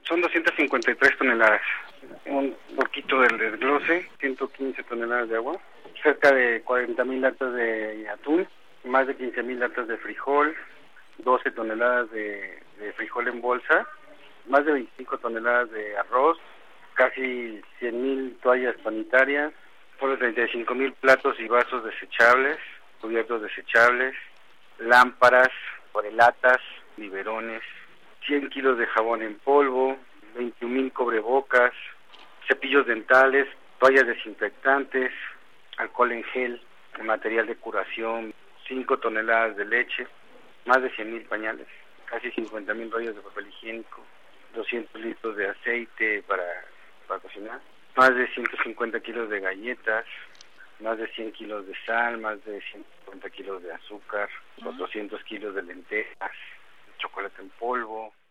Son 253 toneladas. Un poquito del desglose, 115 toneladas de agua, cerca de 40,000 latas de atún, más de 15,000 latas de frijol, 12 toneladas de frijol en bolsa, más de 25 toneladas de arroz, casi 100,000 toallas sanitarias, por 35,000 platos y vasos desechables, cubiertos desechables, lámparas, porelatas, biberones, 100 kilos de jabón en polvo, 21,000 cubrebocas, cepillos dentales, toallas desinfectantes, alcohol en gel, material de curación, 5 toneladas de leche, más de 100,000 pañales, casi 50,000 rollos de papel higiénico, 200 litros de aceite para cocinar, más de 150 kilos de galletas, más de 100 kilos de sal, más de 150 kilos de azúcar, 400 kilos de lentejas, chocolate en polvo,